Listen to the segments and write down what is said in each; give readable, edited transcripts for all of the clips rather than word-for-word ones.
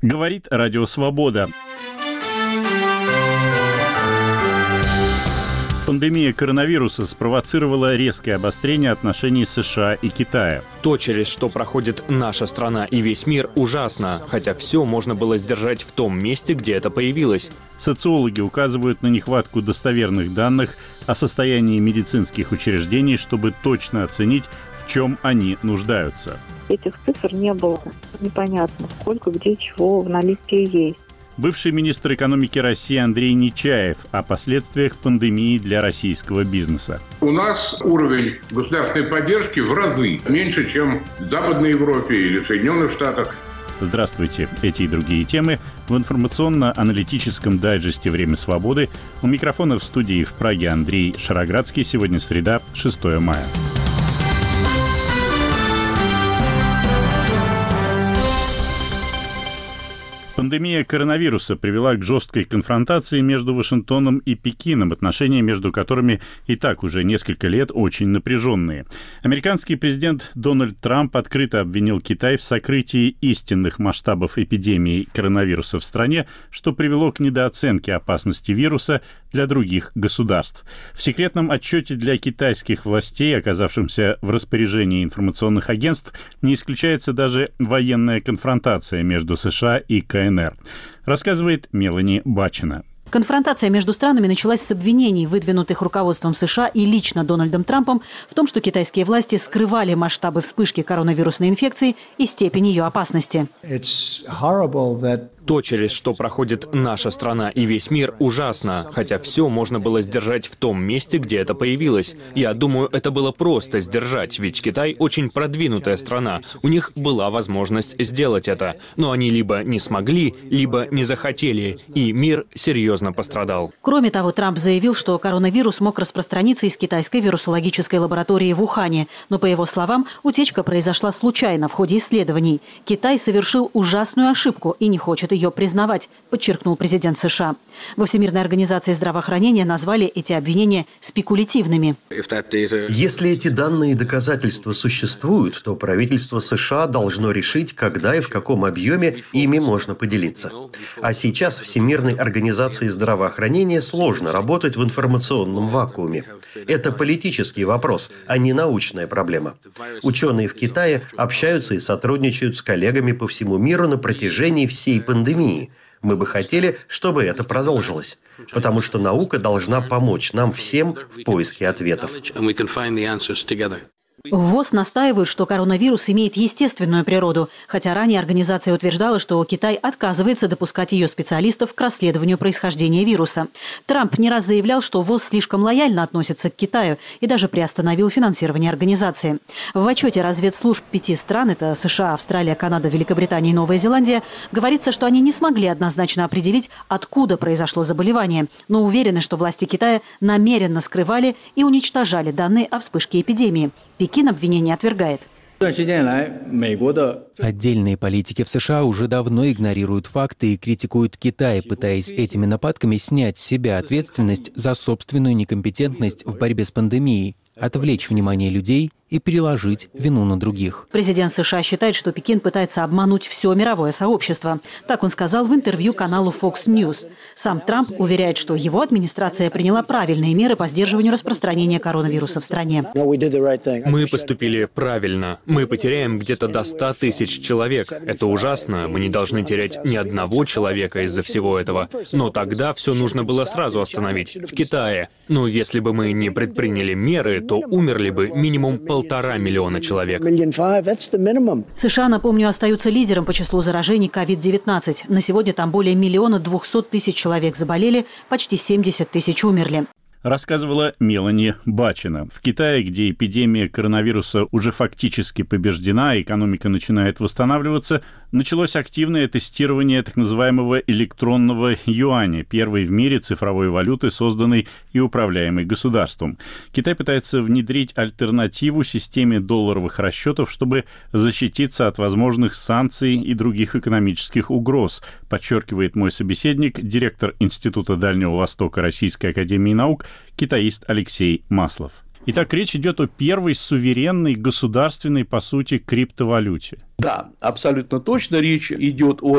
Говорит Радио Свобода. Пандемия коронавируса спровоцировала резкое обострение отношений США и Китая. То, через что проходит наша страна и весь мир, ужасно, хотя все можно было сдержать в том месте, где это появилось. Социологи указывают на нехватку достоверных данных о состоянии медицинских учреждений, чтобы точно оценить, в чем они нуждаются. Этих цифр не было. Непонятно, сколько, где, чего в наличии есть. Бывший министр экономики России Андрей Нечаев о последствиях пандемии для российского бизнеса. У нас уровень государственной поддержки в разы меньше, чем в Западной Европе или в Соединенных Штатах. Здравствуйте. Эти и другие темы в информационно-аналитическом дайджесте «Время свободы». У микрофона в студии в Праге Андрей Шароградский. Сегодня среда, 6 мая. Пандемия коронавируса привела к жесткой конфронтации между Вашингтоном и Пекином, отношения между которыми и так уже несколько лет очень напряженные. Американский президент Дональд Трамп открыто обвинил Китай в сокрытии истинных масштабов эпидемии коронавируса в стране, что привело к недооценке опасности вируса для других государств. В секретном отчете для китайских властей, оказавшемся в распоряжении информационных агентств, не исключается даже военная конфронтация между США и КНР. Рассказывает Мелани Бачина. Конфронтация между странами началась с обвинений, выдвинутых руководством США и лично Дональдом Трампом, в том, что китайские власти скрывали масштабы вспышки коронавирусной инфекции и степень ее опасности. То, через что проходит наша страна и весь мир, ужасно, хотя все можно было сдержать в том месте, где это появилось. Я думаю, это было просто сдержать, ведь Китай очень продвинутая страна. У них была возможность сделать это, но они либо не смогли, либо не захотели, и мир серьезно пострадал. Кроме того, Трамп заявил, что коронавирус мог распространиться из китайской вирусологической лаборатории в Ухане, но, по его словам, утечка произошла случайно в ходе исследований. Китай совершил ужасную ошибку и не хочет ее признавать, подчеркнул президент США. Во Всемирной организации здравоохранения назвали эти обвинения спекулятивными. Если эти данные и доказательства существуют, то правительство США должно решить, когда и в каком объеме ими можно поделиться. А сейчас Всемирной организации здравоохранения сложно работать в информационном вакууме. Это политический вопрос, а не научная проблема. Ученые в Китае общаются и сотрудничают с коллегами по всему миру на протяжении всей пандемии. Мы бы хотели, чтобы это продолжилось, потому что наука должна помочь нам всем в поиске ответов. В ВОЗ настаивают, что коронавирус имеет естественную природу, хотя ранее организация утверждала, что Китай отказывается допускать ее специалистов к расследованию происхождения вируса. Трамп не раз заявлял, что ВОЗ слишком лояльно относится к Китаю и даже приостановил финансирование организации. В отчете разведслужб 5 стран, это США, Австралия, Канада, Великобритания и Новая Зеландия, говорится, что они не смогли однозначно определить, откуда произошло заболевание, но уверены, что власти Китая намеренно скрывали и уничтожали данные о вспышке эпидемии. Пекин обвинение отвергает. Отдельные политики в США уже давно игнорируют факты и критикуют Китай, пытаясь этими нападками снять с себя ответственность за собственную некомпетентность в борьбе с пандемией, отвлечь внимание людей и переложить вину на других. Президент США считает, что Пекин пытается обмануть все мировое сообщество. Так он сказал в интервью каналу Fox News. Сам Трамп уверяет, что его администрация приняла правильные меры по сдерживанию распространения коронавируса в стране. Мы поступили правильно. Мы потеряем где-то до 100 тысяч человек. Это ужасно. Мы не должны терять ни одного человека из-за всего этого. Но тогда все нужно было сразу остановить. В Китае. Но если бы мы не предприняли меры, то умерли бы минимум 1,5 миллиона человек. США, напомню, остаются лидером по числу заражений COVID-19. На сегодня там более 1 200 000 человек заболели, почти 70 тысяч умерли. Рассказывала Мелани Бачина. В Китае, где эпидемия коронавируса уже фактически побеждена, экономика начинает восстанавливаться, началось активное тестирование так называемого электронного юаня, первой в мире цифровой валюты, созданной и управляемой государством. Китай пытается внедрить альтернативу системе долларовых расчетов, чтобы защититься от возможных санкций и других экономических угроз, подчеркивает мой собеседник, директор Института Дальнего Востока Российской академии наук, китаист Алексей Маслов. Итак, речь идет о первой суверенной, государственной, по сути, криптовалюте. Да, абсолютно точно. Речь идет о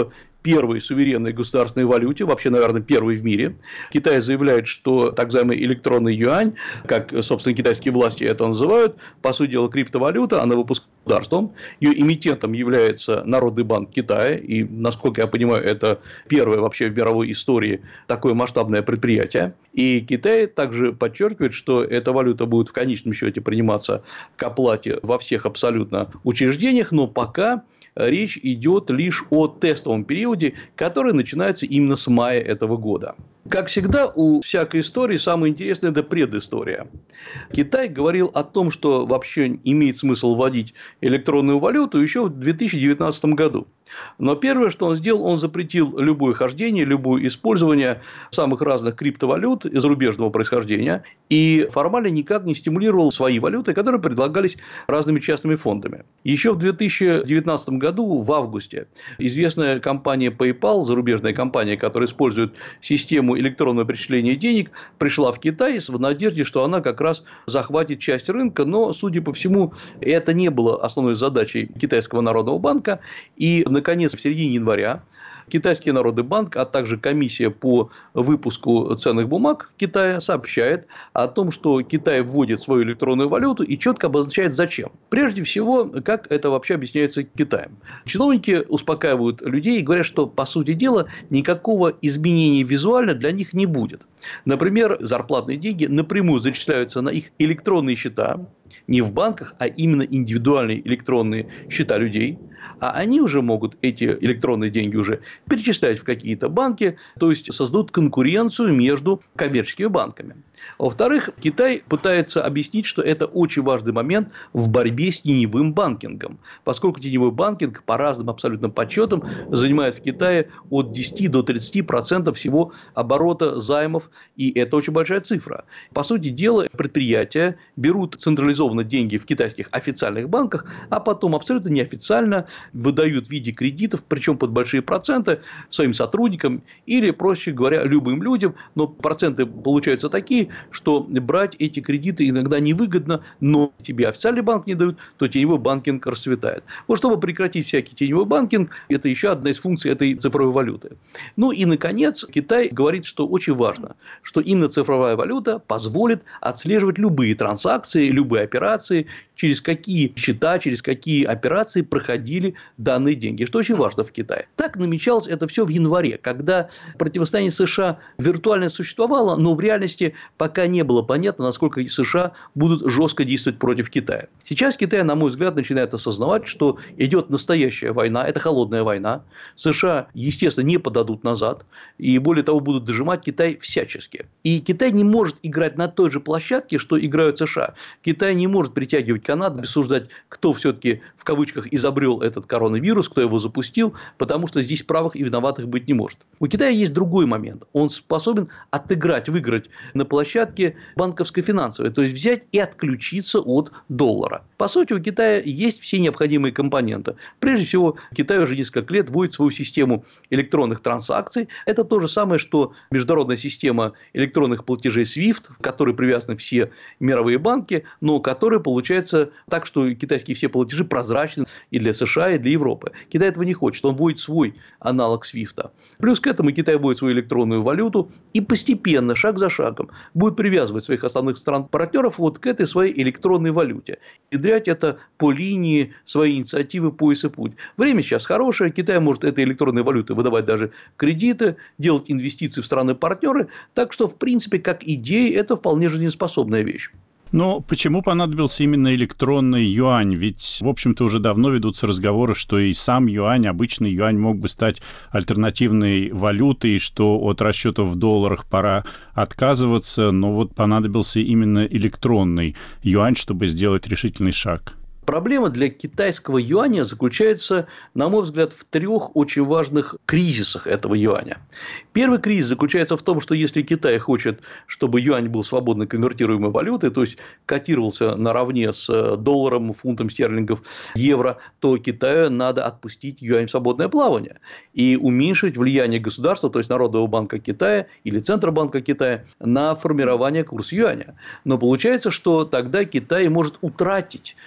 первой суверенной государственной валюте, вообще, наверное, первой в мире. Китай заявляет, что так называемый электронный юань, как, собственно, китайские власти это называют, по сути дела, криптовалюта, она выпускается государством, ее эмитентом является Народный банк Китая, и, насколько я понимаю, это первое вообще в мировой истории такое масштабное предприятие. И Китай также подчеркивает, что эта валюта будет в конечном счете приниматься к оплате во всех абсолютно учреждениях, но пока речь идет лишь о тестовом периоде, который начинается именно с мая этого года. Как всегда, у всякой истории самое интересное – это предыстория. Китай говорил о том, что вообще имеет смысл вводить электронную валюту еще в 2019 году. Но первое, что он сделал, он запретил любое хождение, любое использование самых разных криптовалют зарубежного происхождения и формально никак не стимулировал свои валюты, которые предлагались разными частными фондами. Еще в 2019 году, в августе, известная компания PayPal, зарубежная компания, которая использует систему электронного перечисления денег, пришла в Китай в надежде, что она как раз захватит часть рынка, но, судя по всему, это не было основной задачей Китайского народного банка. И, наконец, в середине января Китайский народный банк, а также комиссия по выпуску ценных бумаг Китая сообщает о том, что Китай вводит свою электронную валюту и четко обозначает зачем. Прежде всего, как это вообще объясняется Китаем. Чиновники успокаивают людей и говорят, что, по сути дела, никакого изменения визуально для них не будет. Например, зарплатные деньги напрямую зачисляются на их электронные счета, не в банках, а именно индивидуальные электронные счета людей, а они уже могут эти электронные деньги уже перечислять в какие-то банки, то есть создадут конкуренцию между коммерческими банками. Во-вторых, Китай пытается объяснить, что это очень важный момент в борьбе с теневым банкингом, поскольку теневой банкинг по разным абсолютным подсчетам занимает в Китае от 10 до 30% всего оборота займов, и это очень большая цифра. По сути дела, предприятия берут централизованно деньги в китайских официальных банках, а потом абсолютно неофициально выдают в виде кредитов, причем под большие проценты, своим сотрудникам или, проще говоря, любым людям, но проценты получаются такие, что брать эти кредиты иногда невыгодно, но тебе официальный банк не дают, то теневой банкинг расцветает. Вот чтобы прекратить всякий теневой банкинг, это еще одна из функций этой цифровой валюты. Ну и, наконец, Китай говорит, что очень важно, что именно цифровая валюта позволит отслеживать любые транзакции, любые операции, через какие счета, через какие операции проходили данные деньги, что очень важно в Китае. Так намечалось это все в январе, когда противостояние США виртуально существовало, но в реальности пока не было понятно, насколько США будут жестко действовать против Китая. Сейчас Китай, на мой взгляд, начинает осознавать, что идет настоящая война, это холодная война. США, естественно, не подадут назад, и более того, будут дожимать Китай всячески. И Китай не может играть на той же площадке, что играют США. Китай не может притягивать Канаду, обсуждать, кто все-таки в кавычках изобрел этот коронавирус, кто его запустил, потому что здесь правых и виноватых быть не может. У Китая есть другой момент. Он способен отыграть, выиграть на площадке банковской финансовой, то есть взять и отключиться от доллара. По сути, у Китая есть все необходимые компоненты. Прежде всего, Китай уже несколько лет вводит свою систему электронных транзакций. Это то же самое, что международная система электронных платежей SWIFT, к которой привязаны все мировые банки, но которая получается так, что китайские все платежи прозрачны и для США, и для Европы. Китай этого не хочет. Он вводит свой аналог SWIFT. Плюс к этому Китай вводит свою электронную валюту и постепенно, шаг за шагом, будет привязывать своих основных стран-партнеров вот к этой своей электронной валюте. Внедрять это по линии своей инициативы «Пояс и путь». Время сейчас хорошее. Китай может этой электронной валютой выдавать даже кредиты, делать инвестиции в страны-партнеры. Так что, в принципе, как идея, это вполне жизнеспособная вещь. Но почему понадобился именно электронный юань? Ведь, в общем-то, уже давно ведутся разговоры, что и сам юань, обычный юань, мог бы стать альтернативной валютой, что от расчетов в долларах пора отказываться, но вот понадобился именно электронный юань, чтобы сделать решительный шаг. Проблема для китайского юаня заключается, на мой взгляд, в трех очень важных кризисах этого юаня. Первый кризис заключается в том, что если Китай хочет, чтобы юань был свободно конвертируемой валютой, то есть котировался наравне с долларом, фунтом стерлингов, евро, то Китаю надо отпустить юань в свободное плавание и уменьшить влияние государства, то есть Народного банка Китая или Центробанка Китая, на формирование курса юаня. Но получается, что тогда Китай может утратить контроль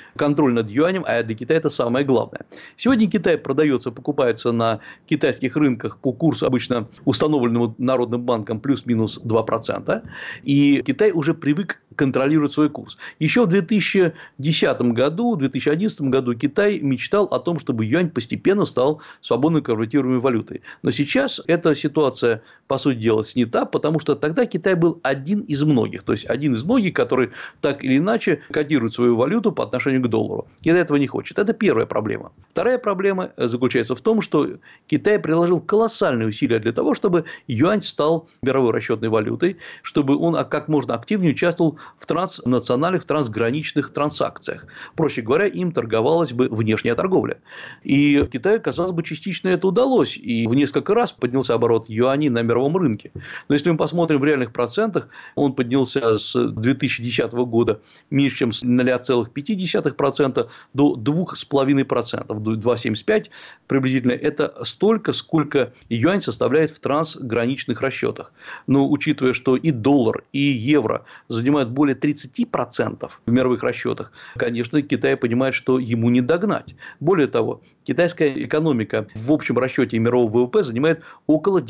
контроль над юанем, а для Китая это самое главное. Сегодня Китай продается, покупается на китайских рынках по курсу, обычно установленному Народным банком, плюс-минус 2%. И Китай уже привык контролировать свой курс. Еще в 2010 году, 2011 году Китай мечтал о том, чтобы юань постепенно стал свободно конвертируемой валютой. Но сейчас эта ситуация, по сути дела, снята, потому что тогда Китай был один из многих. То есть, один из многих, который так или иначе кодирует свою валюту по отношению к доллару. Китай этого не хочет. Это первая проблема. Вторая проблема заключается в том, что Китай приложил колоссальные усилия для того, чтобы юань стал мировой расчетной валютой, чтобы он как можно активнее участвовал в транснациональных, трансграничных транзакциях. Проще говоря, им торговалась бы внешняя торговля. И Китаю, казалось бы, частично это удалось. И в несколько раз поднялся оборот юаней на мировом рынке. Но если мы посмотрим в реальных процентах, он поднялся с 2010 года меньше, чем с 0,5% до 2,5%, до 2,75% приблизительно. Это столько, сколько юань составляет в трансграничных расчетах. Но учитывая, что и доллар, и евро занимают более 30% в мировых расчетах, конечно, Китай понимает, что ему не догнать. Более того, китайская экономика в общем расчете мирового ВВП занимает около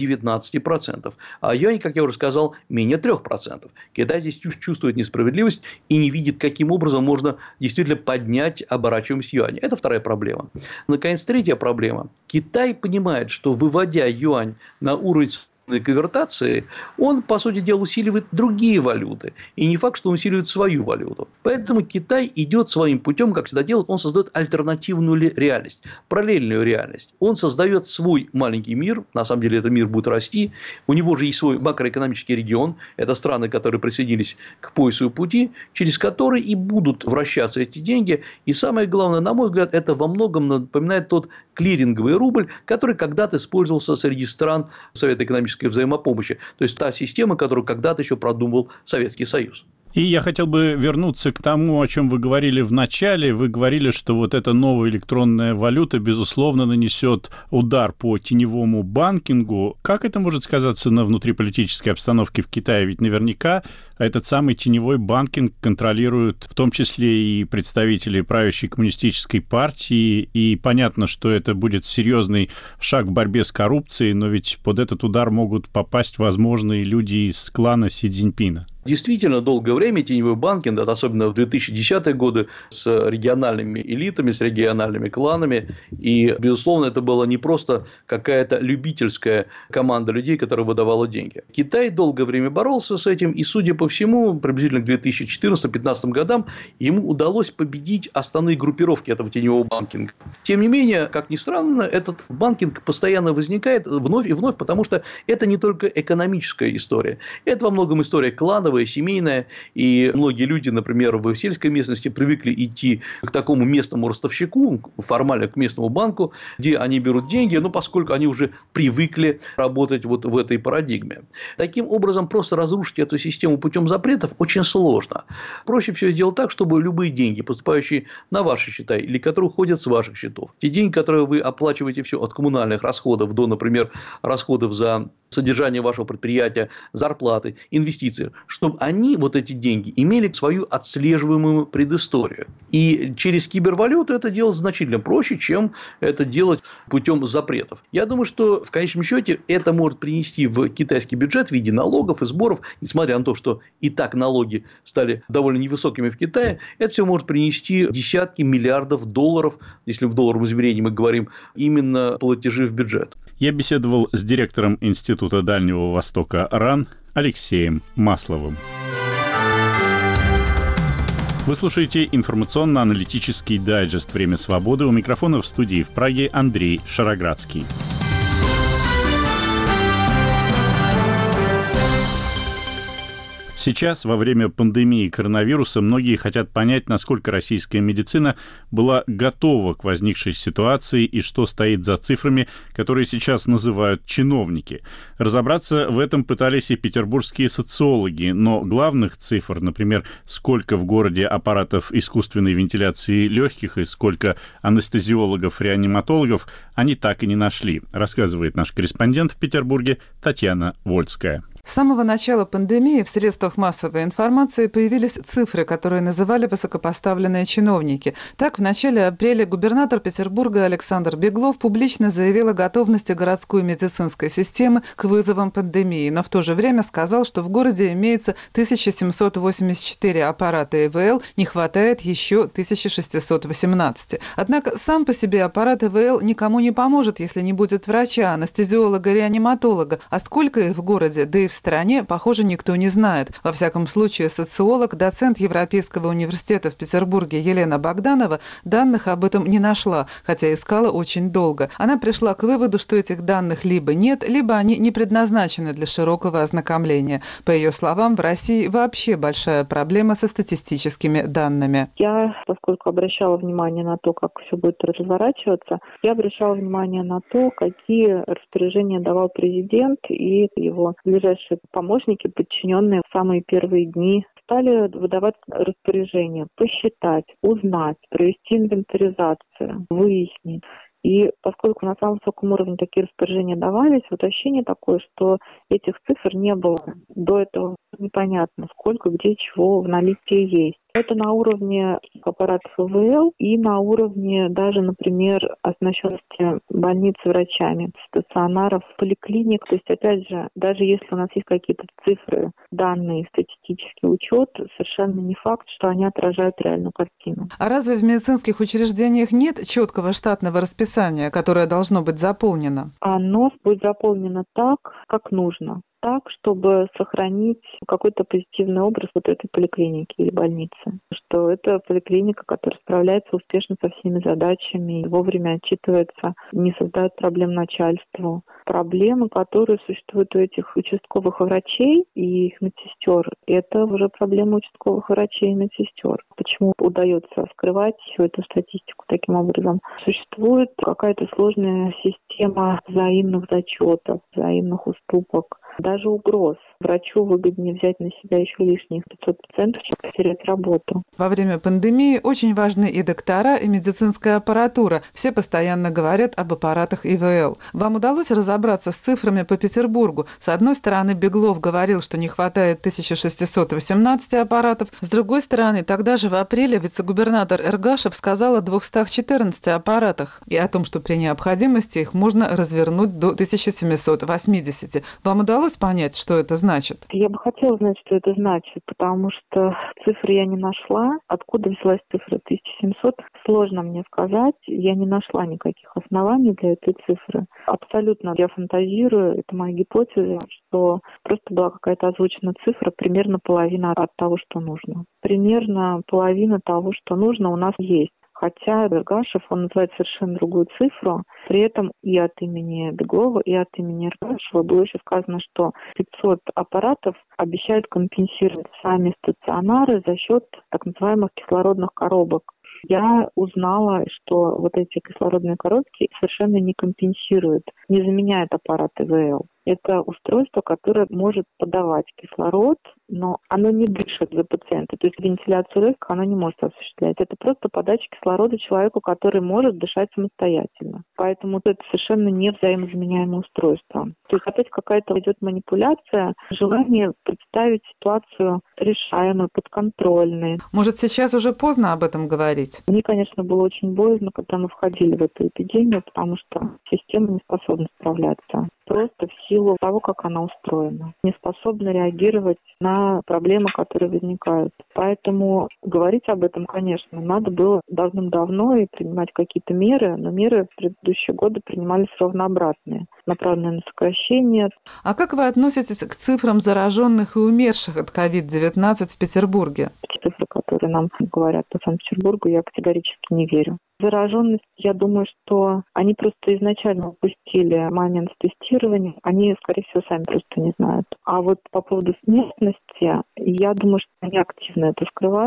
19%, а юань, как я уже сказал, менее 3%. Китай здесь чувствует несправедливость и не видит, каким образом можно действительно поднять оборачиваемость юаня. Это вторая проблема. Наконец, третья проблема. Китай понимает, что выводя юань на уровень конвертации, он, по сути дела, усиливает другие валюты. И не факт, что он усиливает свою валюту. Поэтому Китай идет своим путем, как всегда делает, он создает альтернативную реальность, параллельную реальность. Он создает свой маленький мир, на самом деле этот мир будет расти, у него же есть свой макроэкономический регион, это страны, которые присоединились к поясу и пути, через которые и будут вращаться эти деньги. И самое главное, на мой взгляд, это во многом напоминает тот клиринговый рубль, который когда-то использовался среди стран Совета экономической взаимопомощи. То есть, та система, которую когда-то еще продумывал Советский Союз. И я хотел бы вернуться к тому, о чем вы говорили в начале. Вы говорили, что вот эта новая электронная валюта, безусловно, нанесет удар по теневому банкингу. Как это может сказаться на внутриполитической обстановке в Китае? Ведь наверняка этот самый теневой банкинг контролируют в том числе и представители правящей коммунистической партии. И понятно, что это будет серьезный шаг в борьбе с коррупцией, но ведь под этот удар могут попасть, возможно, и люди из клана Си Цзиньпина. Действительно, долгое время теневой банкинг, особенно в 2010-е годы, с региональными элитами, с региональными кланами. И, безусловно, это была не просто какая-то любительская команда людей, которая выдавала деньги. Китай долгое время боролся с этим, и, судя по всему, приблизительно к 2014-2015 годам ему удалось победить основные группировки этого теневого банкинга. Тем не менее, как ни странно, этот банкинг постоянно возникает вновь и вновь, потому что это не только экономическая история. Это во многом история клановая, семейная, и многие люди, например, в сельской местности привыкли идти к такому местному ростовщику, формально к местному банку, где они берут деньги, но поскольку они уже привыкли работать вот в этой парадигме. Таким образом, просто разрушить эту систему путем запретов очень сложно. Проще всего сделать так, чтобы любые деньги, поступающие на ваши счета или которые уходят с ваших счетов, те деньги, которые вы оплачиваете все от коммунальных расходов до, например, расходов за содержание вашего предприятия, зарплаты, инвестиции, чтобы они, вот эти деньги, имели свою отслеживаемую предысторию. И через кибервалюту это делать значительно проще, чем это делать путем запретов. Я думаю, что в конечном счете это может принести в китайский бюджет в виде налогов и сборов, несмотря на то, что и так налоги стали довольно невысокими в Китае, это все может принести десятки миллиардов долларов, если в долларовом измерении мы говорим, именно платежи в бюджет. Я беседовал с директором Института Дальнего Востока РАН Алексеем Масловым. Вы слушаете информационно-аналитический дайджест «Время свободы». У микрофона в студии в Праге Андрей Шароградский. Сейчас, во время пандемии коронавируса, многие хотят понять, насколько российская медицина была готова к возникшей ситуации и что стоит за цифрами, которые сейчас называют чиновники. Разобраться в этом пытались и петербургские социологи, но главных цифр, например, сколько в городе аппаратов искусственной вентиляции легких и сколько анестезиологов-реаниматологов, они так и не нашли, рассказывает наш корреспондент в Петербурге Татьяна Вольская. С самого начала пандемии в средствах массовой информации появились цифры, которые называли высокопоставленные чиновники. Так, в начале апреля губернатор Петербурга Александр Беглов публично заявил о готовности городской медицинской системы к вызовам пандемии, но в то же время сказал, что в городе имеется 1784 аппарата ИВЛ, не хватает еще 1618. Однако сам по себе аппарат ИВЛ никому не поможет, если не будет врача, анестезиолога, реаниматолога. А сколько их в городе, да и в стране, похоже, никто не знает. Во всяком случае, социолог, доцент Европейского университета в Петербурге Елена Богданова данных об этом не нашла, хотя искала очень долго. Она пришла к выводу, что этих данных либо нет, либо они не предназначены для широкого ознакомления. По ее словам, в России вообще большая проблема со статистическими данными. Я, поскольку обращала внимание на то, как все будет разворачиваться, я обращала внимание на то, какие распоряжения давал президент и его ближайшие помощники, подчиненные в самые первые дни, стали выдавать распоряжения, посчитать, узнать, провести инвентаризацию, выяснить. И поскольку на самом высоком уровне такие распоряжения давались, вот ощущение такое, что этих цифр не было. До этого непонятно, сколько, где, чего в наличии есть. Это на уровне аппаратов ИВЛ и на уровне даже, например, оснащенности больниц врачами, стационаров, поликлиник. То есть, опять же, даже если у нас есть какие-то цифры, данные, статистический учет, совершенно не факт, что они отражают реальную картину. А разве в медицинских учреждениях нет четкого штатного расписания, которое должно быть заполнено? Оно будет заполнено так, как нужно. Так, чтобы сохранить какой-то позитивный образ вот этой поликлиники или больницы. Что это поликлиника, которая справляется успешно со всеми задачами, вовремя отчитывается, не создает проблем начальству. Проблемы, которые существуют у этих участковых врачей и их медсестер, это уже проблемы участковых врачей и медсестер. Почему удается скрывать всю эту статистику таким образом? Существует какая-то сложная система взаимных зачетов, взаимных уступок, даже угроз. Врачу выгоднее взять на себя еще лишних 500%, чем потерять работу. Во время пандемии очень важны и доктора, и медицинская аппаратура. Все постоянно говорят об аппаратах ИВЛ. Вам удалось разобраться с цифрами по Петербургу? С одной стороны, Беглов говорил, что не хватает 1618 аппаратов. С другой стороны, тогда же в апреле вице-губернатор Эргашев сказал о 214 аппаратах и о том, что при необходимости их можно развернуть до 1780. Вам удалось понять, что это значит? Я бы хотела знать, что это значит, потому что цифры я не нашла. Откуда взялась цифра 1700? Сложно мне сказать. Я не нашла никаких оснований для этой цифры. Абсолютно я фантазирую, это моя гипотеза, что просто была какая-то озвучена цифра, примерно половина от того, что нужно. Примерно половина того, что нужно, у нас есть. Хотя Эргашев, он называет совершенно другую цифру. При этом и от имени Беглова, и от имени Эргашева было еще сказано, что 500 аппаратов обещают компенсировать сами стационары за счет так называемых кислородных коробок. Я узнала, что вот эти кислородные коробки совершенно не компенсируют, не заменяют аппарат ИВЛ. Это устройство, которое может подавать кислород, но оно не дышит за пациента. То есть вентиляцию легких оно не может осуществлять. Это просто подача кислорода человеку, который может дышать самостоятельно. Поэтому это совершенно не взаимозаменяемое устройство. То есть опять какая-то идет манипуляция, желание представить ситуацию решаемой, подконтрольной. Может, сейчас уже поздно об этом говорить? Мне, конечно, было очень боязно, когда мы входили в эту эпидемию, потому что система не способна справляться. Просто в силу того, как она устроена. Не способна реагировать на проблемы, которые возникают. Поэтому говорить об этом, конечно, надо было давным-давно и принимать какие-то меры, но меры в предыдущие годы принимались ровно обратные, направленные на сокращение. А как вы относитесь к цифрам зараженных и умерших от COVID-19 в Петербурге? Цифры, которые нам говорят по Санкт-Петербургу, я категорически не верю. Зараженность, я думаю, что они просто изначально упустили момент с тестированием. Они, скорее всего, сами просто не знают. А вот по поводу смертности, я думаю, что они активно это скрывают.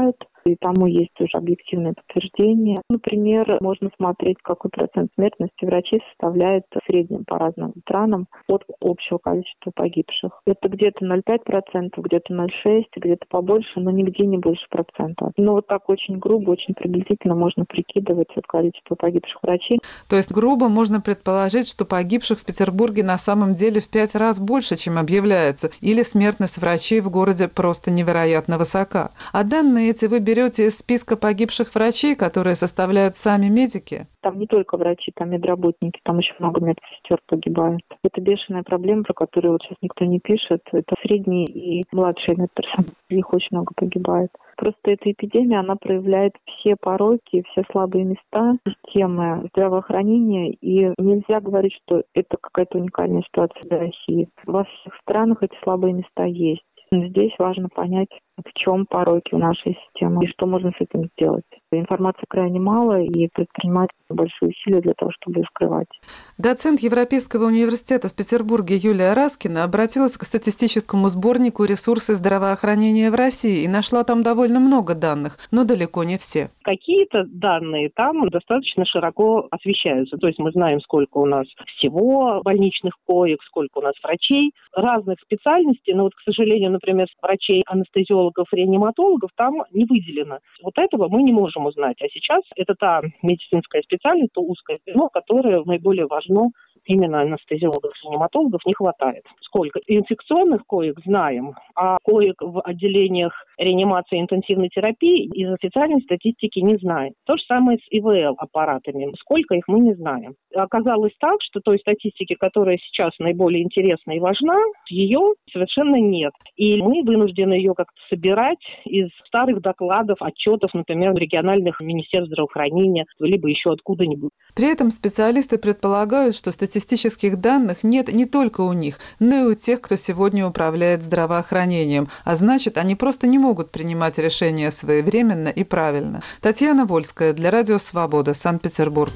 и тому есть уже объективное подтверждение. Например, можно смотреть, какой процент смертности врачей составляет в среднем по разным странам от общего количества погибших. Это где-то 0,5%, где-то 0,6%, где-то побольше, но нигде не больше процента. Но вот так очень грубо, очень приблизительно можно прикидывать от количества погибших врачей. То есть грубо можно предположить, что погибших в Петербурге на самом деле в 5 раз больше, чем объявляется, или смертность врачей в городе просто невероятно высока. А данные эти вы берете из списка погибших врачей, которые составляют сами медики? Там не только врачи, там медработники, там еще много медсестер погибают. Это бешеная проблема, про которую вот сейчас никто не пишет. Это средний и младший медперсонал. Их очень много погибает. Просто эта эпидемия, она проявляет все пороки, все слабые места системы здравоохранения. И нельзя говорить, что это какая-то уникальная ситуация для России. Во всех странах эти слабые места есть. Но здесь важно понять, в чем пороки у нашей системы и что можно с этим сделать. Информации крайне мало, и предпринимать большие усилия для того, чтобы ее скрывать. Доцент Европейского университета в Петербурге Юлия Раскина обратилась к статистическому сборнику «Ресурсы здравоохранения в России» и нашла там довольно много данных, но далеко не все. Какие-то данные там достаточно широко освещаются. То есть мы знаем, сколько у нас всего больничных коек, сколько у нас врачей разных специальностей. Но вот, к сожалению, например, врачей-анестезиологов, реаниматологов там не выделено. Вот этого мы не можем узнать. А сейчас это та медицинская специальность, то узкое звено, которое наиболее важно. Именно анестезиологов, реаниматологов не хватает. Сколько инфекционных коек знаем, а коек в отделениях реанимации и интенсивной терапии из официальной статистики не знаем. То же самое с ИВЛ-аппаратами. Сколько их мы не знаем. Оказалось так, что той статистики, которая сейчас наиболее интересна и важна, ее совершенно нет. И мы вынуждены ее как-то собирать из старых докладов, отчетов, например, региональных министерств здравоохранения, либо еще откуда-нибудь. При этом специалисты предполагают, что статистических данных нет не только у них, но и у тех, кто сегодня управляет здравоохранением. А значит, они просто не могут принимать решения своевременно и правильно. Татьяна Вольская для Радио Свобода, Санкт-Петербург.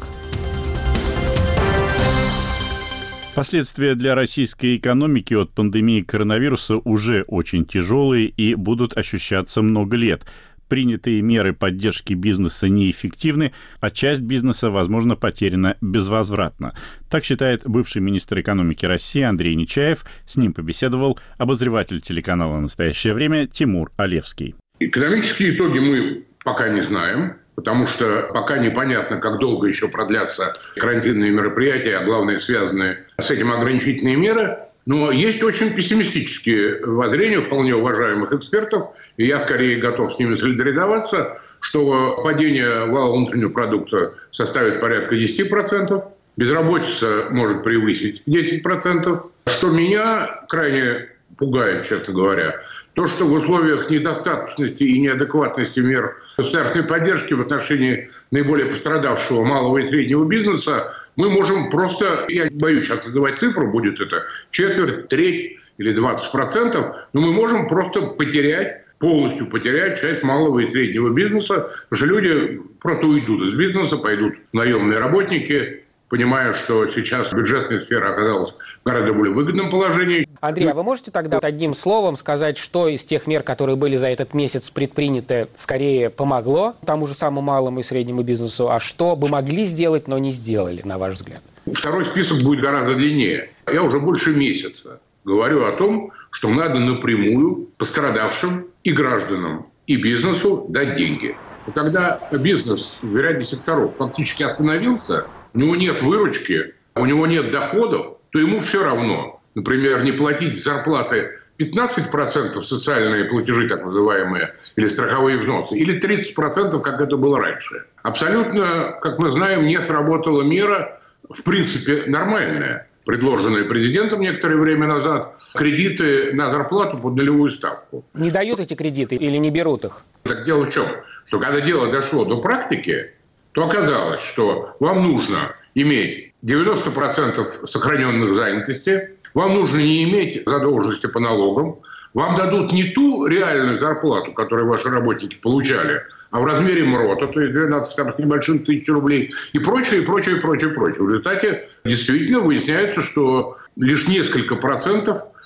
Последствия для российской экономики от пандемии коронавируса уже очень тяжелые и будут ощущаться много лет. Принятые меры поддержки бизнеса неэффективны, а часть бизнеса, возможно, потеряна безвозвратно. Так считает бывший министр экономики России Андрей Нечаев. С ним побеседовал обозреватель телеканала «Настоящее время» Тимур Алевский. Экономические итоги мы пока не знаем, потому что пока непонятно, как долго еще продлятся карантинные мероприятия, а главное, связанные с этим ограничительные меры. Но есть очень пессимистические воззрения вполне уважаемых экспертов, и я скорее готов с ними солидаризоваться, что падение валового внутреннего продукта составит порядка 10%, безработица может превысить 10%. Что меня крайне пугает, честно говоря, то, что в условиях недостаточности и неадекватности мер государственной поддержки в отношении наиболее пострадавшего малого и среднего бизнеса мы можем просто, я боюсь сейчас называть цифру, будет это четверть, треть или 20%, но мы можем просто полностью потерять часть малого и среднего бизнеса, потому что люди просто уйдут из бизнеса, пойдут наемные работники, понимая, что сейчас бюджетная сфера оказалась в гораздо более выгодном положении. Андрей, а вы можете тогда одним словом сказать, что из тех мер, которые были за этот месяц предприняты, скорее помогло тому же самому малому и среднему бизнесу, а что бы могли сделать, но не сделали, на ваш взгляд? Второй список будет гораздо длиннее. Я уже больше месяца говорю о том, что надо напрямую пострадавшим и гражданам, и бизнесу дать деньги. И когда бизнес в ряде секторов фактически остановился, у него нет выручки, у него нет доходов, то ему все равно, например, не платить зарплаты 15% социальные платежи, так называемые, или страховые взносы, или 30%, как это было раньше. Абсолютно, как мы знаем, не сработала мера, в принципе, нормальная, предложенная президентом некоторое время назад, кредиты на зарплату под нулевую ставку. Не дают эти кредиты или не берут их? Так дело в чем? Что когда дело дошло до практики, то оказалось, что вам нужно иметь 90% сохраненных занятости, вам нужно не иметь задолженности по налогам, вам дадут не ту реальную зарплату, которую ваши работники получали, а в размере МРОТа, то есть 12 там, с небольшим тысяч рублей, и прочее, и прочее, и прочее, и прочее. В результате действительно выясняется, что лишь несколько процентов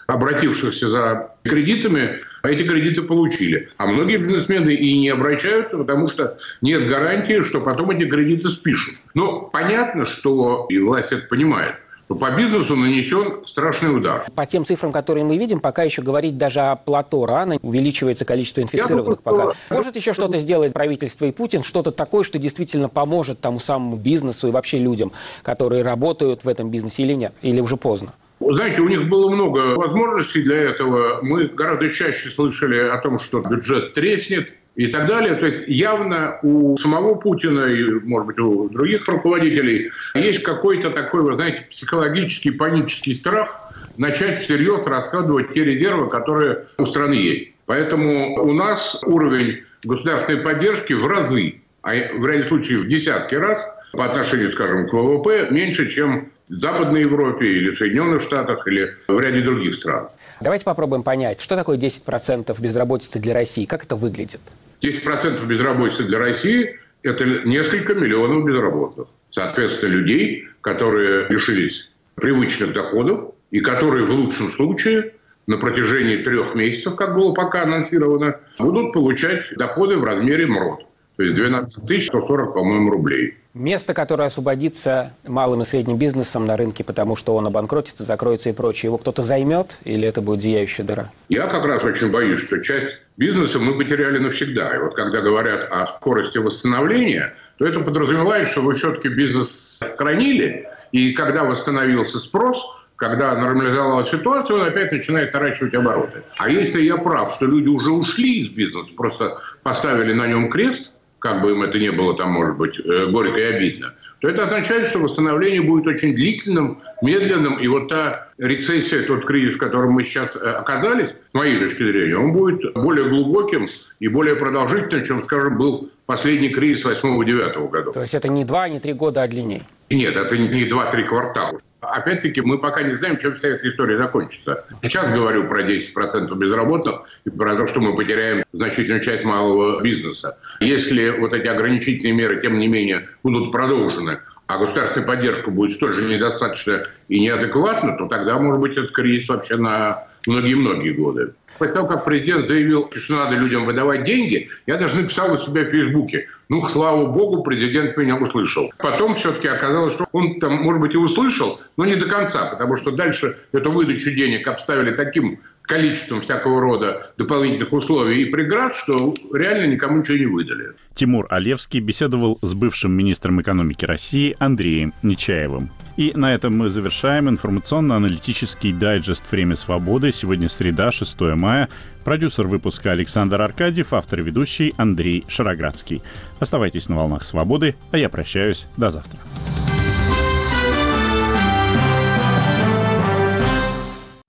обратившихся за кредитами эти кредиты получили. А многие бизнесмены и не обращаются, потому что нет гарантии, что потом эти кредиты спишут. Но понятно, что и власть это понимает. По бизнесу нанесен страшный удар. По тем цифрам, которые мы видим, пока еще говорить даже о плато рано. Увеличивается количество инфицированных пока. Может еще что-то сделать правительство и Путин? Что-то такое, что действительно поможет тому самому бизнесу и вообще людям, которые работают в этом бизнесе или нет? Или уже поздно? Знаете, у них было много возможностей для этого. Мы гораздо чаще слышали о том, что бюджет треснет и так далее. То есть явно у самого Путина и, может быть, у других руководителей есть какой-то такой, вы знаете, психологический, панический страх начать всерьез раскладывать те резервы, которые у страны есть. Поэтому у нас уровень государственной поддержки в разы, а в ряде случаев в десятки раз по отношению, скажем, к ВВП меньше, чем в Западной Европе или в Соединенных Штатах или в ряде других стран. Давайте попробуем понять, что такое 10% безработицы для России, как это выглядит? 10% безработицы для России – это несколько миллионов безработных. Соответственно, людей, которые лишились привычных доходов и которые в лучшем случае на протяжении 3 месяцев, как было пока анонсировано, будут получать доходы в размере МРОТ. То есть 12 140, по-моему, рублей. Место, которое освободится малым и средним бизнесом на рынке, потому что он обанкротится, закроется и прочее, его кто-то займет или это будет зияющая дыра? Я как раз очень боюсь, что часть бизнеса мы потеряли навсегда. И вот когда говорят о скорости восстановления, то это подразумевает, что вы все-таки бизнес сохранили, и когда восстановился спрос, когда нормализовалась ситуация, он опять начинает наращивать обороты. А если я прав, что люди уже ушли из бизнеса, просто поставили на нем крест, как бы им это ни было, там, может быть, горько и обидно, то это означает, что восстановление будет очень длительным, медленным. И вот та рецессия, тот кризис, в котором мы сейчас оказались, с моей точки зрения, он будет более глубоким и более продолжительным, чем, скажем, был последний кризис 8-9 годов. То есть это не 2, не 3 года, а длиннее? Нет, это не 2-3 квартала. Опять-таки, мы пока не знаем, чем вся эта история закончится. Сейчас говорю про 10% безработных и про то, что мы потеряем значительную часть малого бизнеса. Если вот эти ограничительные меры, тем не менее, будут продолжены, а государственная поддержка будет столь же недостаточна и неадекватна, то тогда, может быть, этот кризис вообще на многие-многие годы. После того, как президент заявил, что надо людям выдавать деньги, я даже написал у себя в Фейсбуке: ну, слава богу, президент меня услышал. Потом все-таки оказалось, что он там, может быть, и услышал, но не до конца, потому что дальше эту выдачу денег обставили таким количеством всякого рода дополнительных условий и преград, что реально никому ничего не выдали. Тимур Алевский беседовал с бывшим министром экономики России Андреем Нечаевым. И на этом мы завершаем информационно-аналитический дайджест «Время свободы». Сегодня среда, 6 мая. Продюсер выпуска Александр Аркадьев, автор и ведущий Андрей Шароградский. Оставайтесь на волнах свободы, а я прощаюсь. До завтра.